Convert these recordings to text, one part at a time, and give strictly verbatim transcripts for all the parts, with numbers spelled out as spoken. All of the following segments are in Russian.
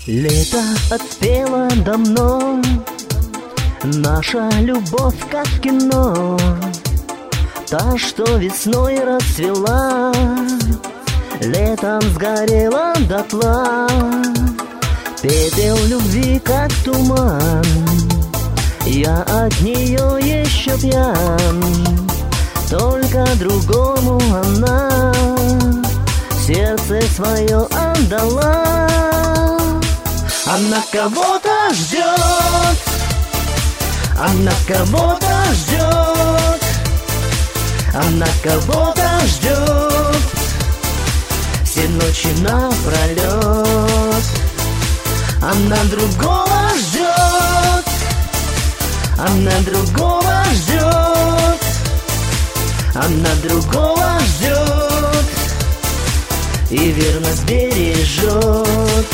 Лето отпело давно, наша любовь как кино, та, что весной расцвела, летом сгорела дотла. Пепел любви как туман, я от нее еще пьян, только другому она сердце свое отдала. Она кого-то ждет, она кого-то ждет, она кого-то ждет все ночи напролет. Она другого ждет, она другого ждет, она другого ждет и верно бережет.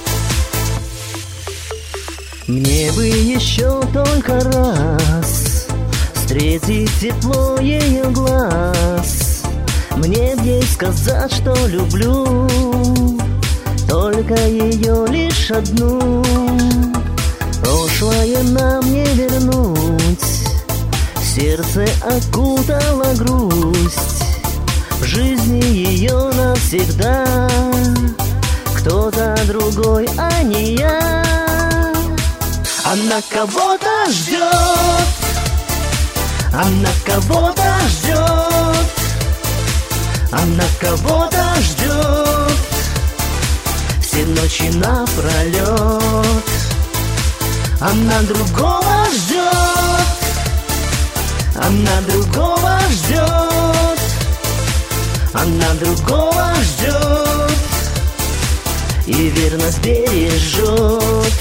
Мне бы еще только раз встретить тепло ее глаз, мне б ей сказать, что люблю только ее лишь одну. Прошлое нам не вернуть, сердце окутала грусть, в жизни ее навсегда кто-то другой, а не я. Она кого-то ждет, она кого-то ждет, она кого-то ждет все ночи напролет. Она другого ждет, она другого ждет, она другого ждет и верно бережет.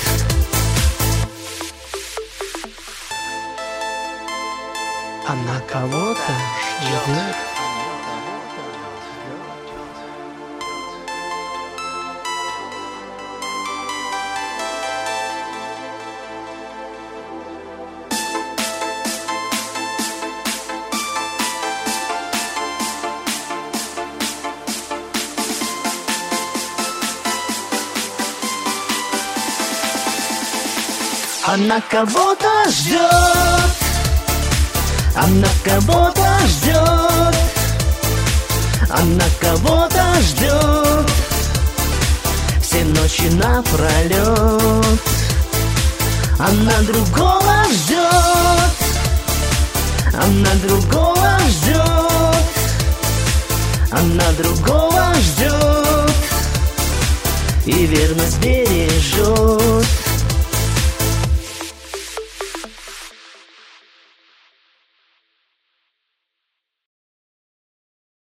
Она кого-то ждет. Она кого-то ждет, она кого-то ждет, она кого-то ждет все ночи напролет. Она другого ждет, она другого ждет, она другого ждет и верно бережет.